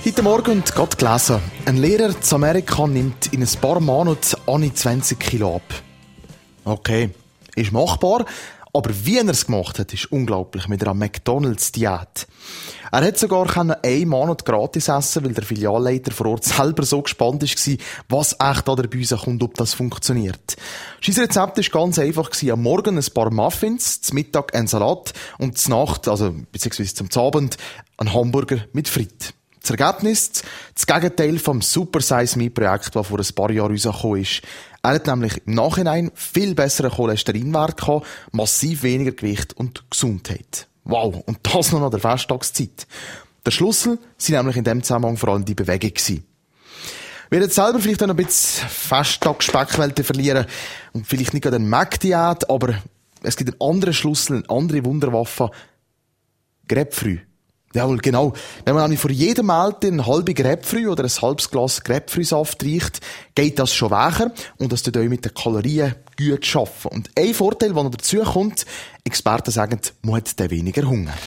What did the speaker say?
Heute Morgen gerade gelesen. Ein Lehrer in Amerika nimmt in ein paar Monaten an 20 Kilo ab. Okay, ist machbar, aber wie er es gemacht hat, ist unglaublich mit einer McDonalds-Diät. Er hat sogar einen Monat gratis essen, weil der Filialleiter vor Ort selber so gespannt war, was echt da bei uns kommt, ob das funktioniert. Sein Rezept war ganz einfach. Am Morgen ein paar Muffins, zum Mittag ein Salat und zur Nacht, also beziehungsweise zum Abend, ein Hamburger mit Frites. Das Ergebnis, das Gegenteil vom Super Size Me Projekt, das vor ein paar Jahren rausgekommen ist. Er hat nämlich im Nachhinein viel besseren Cholesterinwert gehabt, massiv weniger Gewicht und Gesundheit. Wow, und das noch an der Festtagszeit. Der Schlüssel sind nämlich in dem Zusammenhang vor allem die Bewegung gewesen. Wir werden selber vielleicht auch noch ein bisschen Festtag-Speckwelten verlieren und vielleicht nicht gerade eine Mac-Diät, aber es gibt einen anderen Schlüssel, eine andere Wunderwaffe. Grapefruit. Jawohl, genau. Wenn man nämlich vor jedem Mahlzeit eine halbe Grapefruit oder ein halbes Glas Grapefruitsaft reicht, geht das schon wecher und das tut euch mit den Kalorien gut arbeiten. Und ein Vorteil, der noch dazu kommt, Experten sagen, man hat dann weniger Hunger.